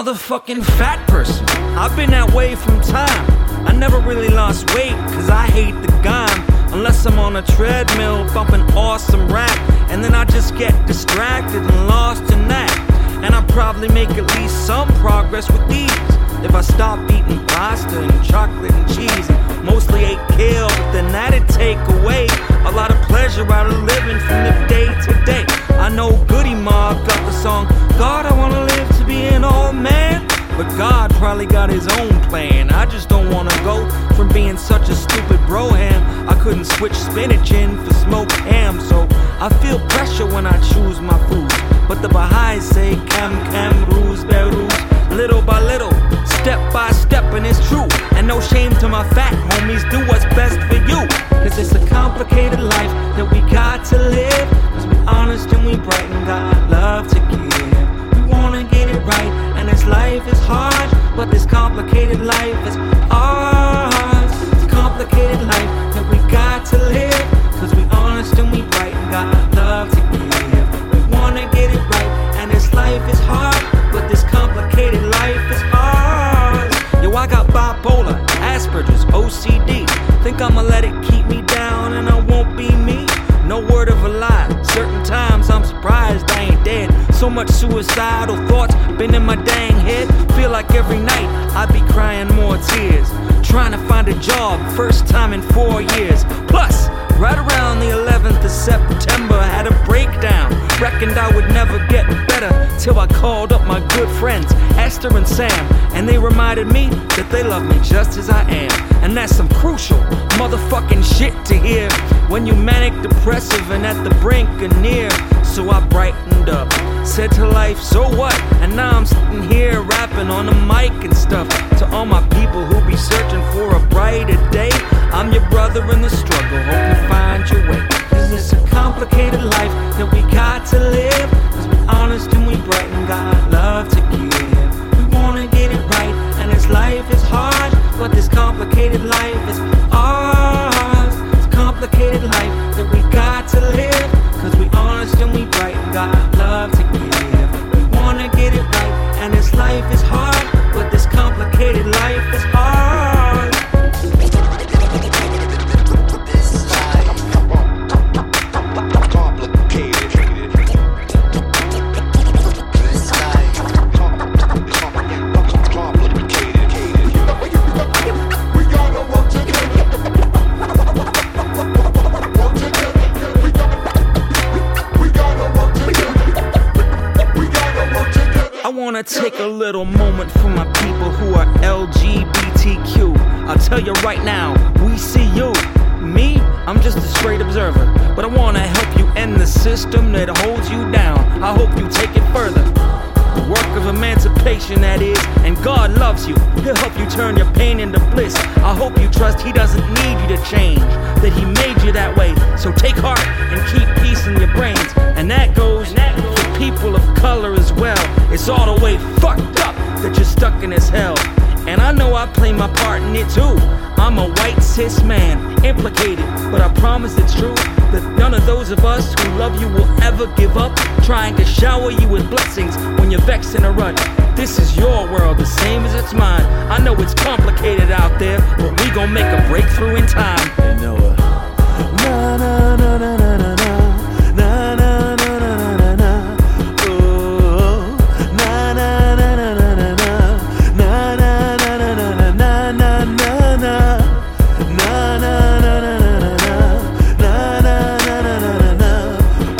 motherfucking fat person. I've been that way from time. I never really lost weight, cause I hate the gime. Unless I'm on a treadmill bumping awesome rap, and then I just get distracted and lost in that. And I probably make at least some progress with these if I stop eating pasta and chocolate and cheese and mostly ate kale, but then that'd take away a lot of pleasure out of living from the day to day. I know Goody Mob got the song, God, I wanna live to be an old man, but God probably got his own plan. I just don't wanna go from being such a stupid broham. I couldn't switch spinach in for smoked ham, so I feel pressure when I choose my foods. But the Baha'is say cam, ruse, beruz, little by little, step by step, and it's true. And no shame to my fat homies, do what's best for you. Cause it's a complicated life that we got to live. Cause we honest and we bright and got love to give. We wanna get it right, and this life is hard, but this complicated life is ours. It's a complicated life that we got to live. Cause we honest and we bright and got love to give. We wanna get it right, and this life is hard, but this complicated life is ours. Yo, I got bipolar, Asperger's, OCD. Think I'ma let it keep me down and I won't be me? No word of a lie. Certain times I'm surprised I ain't dead. So much suicidal thoughts been in my dang head. Feel like every night I be crying more tears. Trying to find a job, first time in 4 years. Plus, right around the 11th of September, I had a breakdown. Reckoned I would never get better till I called up my good friends Esther and Sam, and they reminded me that they love me just as I am. And that's some crucial motherfucking shit to hear when you manic depressive and at the brink of near. So I brightened up, said to life, so what? And now I'm sitting here rapping on the mic and stuff. To all my people who be searching for a brighter day, I'm your brother in the struggle, hope you find your way. Cause it's a complicated life that we got to live. Cause we honest and we bright and got love to give. We wanna get it right, and this life is hard, but this complicated life is ours. It's a complicated life that we got to live. Cause we honest and we bright and got love to give. We wanna get it right, and this life is hard, but this complicated life is ours. I wanna take a little moment for my people who are LGBTQ. I'll tell you right now, we see you. Me, I'm just a straight observer, but I wanna help you end the system that holds you down. I hope you take it further. The work of emancipation, that is, and God loves you. He'll help you turn your pain into bliss. I hope you trust He doesn't need you to change, that He made you that way. So take heart and keep peace in your brains. And that goes for people of color as well. It's all the way fucked up that you're stuck in this hell. And I know I play my part in it too. I'm a white cis man, implicated, but I promise it's true that none of those of us who love you will ever give up trying to shower you with blessings when you're vexed in a rut. This is your world, the same as it's mine. I know it's complicated out there, but we gon' make a breakthrough in time. You know what? Na na na na na na na na na na na na na. Oh, na na na na na na na na na na na na na na na. Na na na na na na na na na na na na.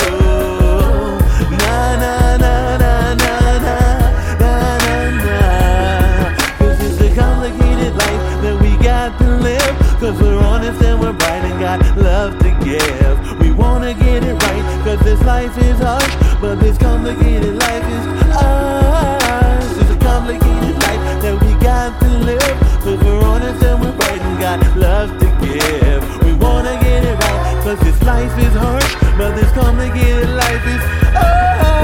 Oh, na na na na na na na na. 'Cause it's a complicated life that we got to live. 'Cause we're honest and we're bright and got love to give. We wanna get it right, 'cause this life is harsh, but this complicated life is ours. It's a complicated life that we got to live. 'Cause we're honest and we're bright and got love to give. We wanna get it right, 'cause this life is harsh, but this complicated life is ours.